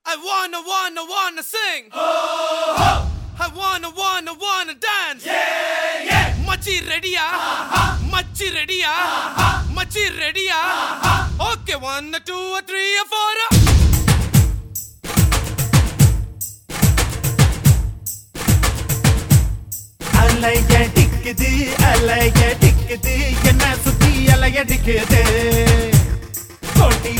I wanna sing. I wanna dance. Machi ready-ya? Machi ready-ya? Machi ready-ya? Okay, 1, 2, 3, 4. அலைய டிக்குது அலைய டிக்குது என்ன சுத்தி அலைய டிக்குது கொடி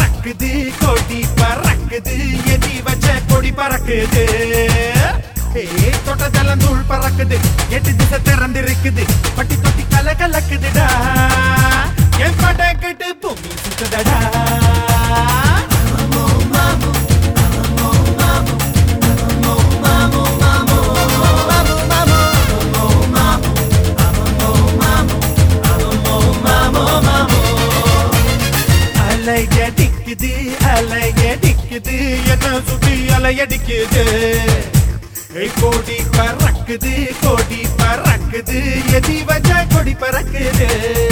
பறக்குது எதி வச்ச கொடி பறக்குது தொட்டதெல்லாம் தூள் பறக்குது 8 திசை திறந்திருக்குது பட்டி தொட்டி கல கலக்குதுடா என் பட கட்டு பூமி சுத்துதடா அலைய டிக்குது என்ன சுத்தி அலையடிக்குது கொடி பறக்குது எதி வச்ச கொடி பறக்குது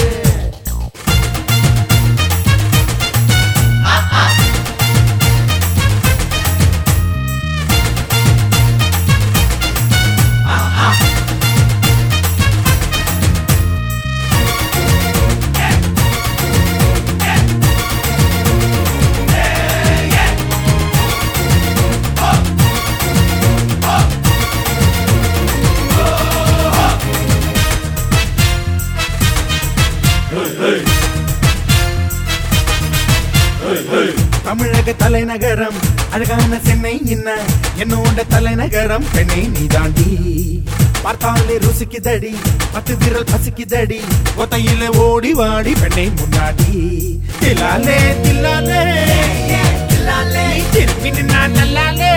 தமிழக தலைநகரம் அழகான சென்னை என்னோட தலைநகரம் பெண்ணை நீ தாண்டி பார்த்தாலே ருசிக்குதடி 10 விரல் பசிக்குதடி ஒத்தையில ஓடி வாடி பெண்ணை முன்னாடி தில்லாலே தில்லாலே திரும்பி நின்னா நல்லாலே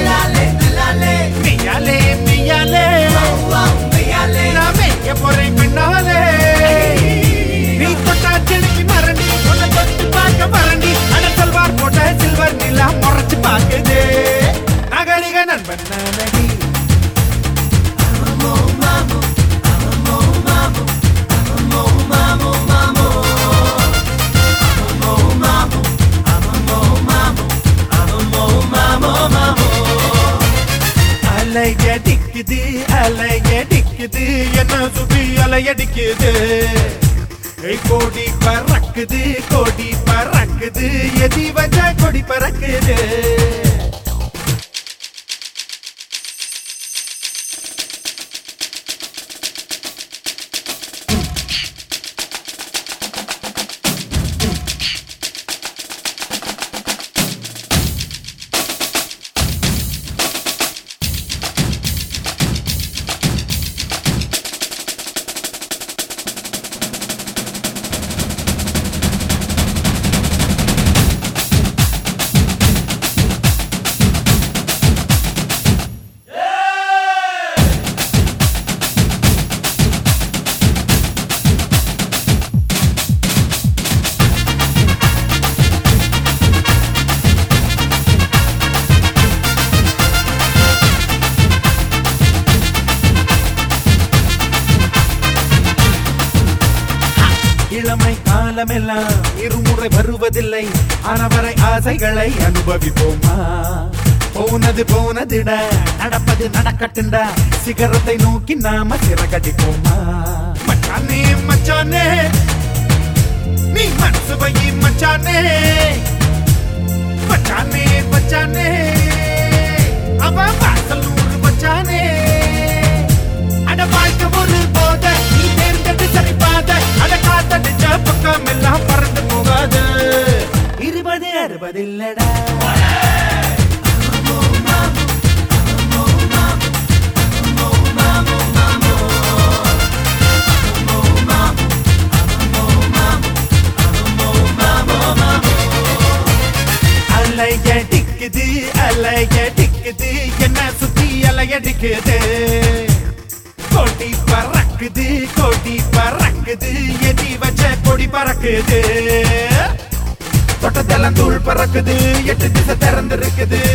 மெய்யாலே மெய்யாலே நான் மேய்க்க போறேன் பெண்ணாலே நீ தொட்டா செடிக்கு மரண்டி உன்னை தொட்டு பார்க்க மரண்டி சல்வார் போட்ட சில்வர் நிலா முறைச்சு பாக்குது நகரிக நண்பன் நடி அலைய டிக்குது என்ன சுத்தி அலையடிக்குது கொடி பறக்குது எதி வச்ச கொடி பறக்குது இளமை காலமெல்லாம் இருமுறை வருவதில்லை ஆனவரை ஆசைகளை அனுபவிப்போமா போனதுட நடப்பது நடக்கட்டுண்டா சிகரத்தை நோக்கி நாம சிறகடிப்போமா மச்சானே மச்சானே நீ மனசு வை மச்சானே மச்சானே மச்சானே அவ வாசலூர் மச்சானே அட வாழ்க்கை ஒரு போத நீ தேர்ந்தெடு சரிபாத அட காத்தடிச்ச பக்கம் எல்லாம் பறந்து போகாது 20 60 இல்லடா அலைய டிக்குது என்ன சுத்தி அலையடிக்குது கொடி பறக்குது எதி வச்ச கொடி பறக்குது தொட்டதெல்லாம் தூள் பறக்குது 8 திசை திறந்திருக்குது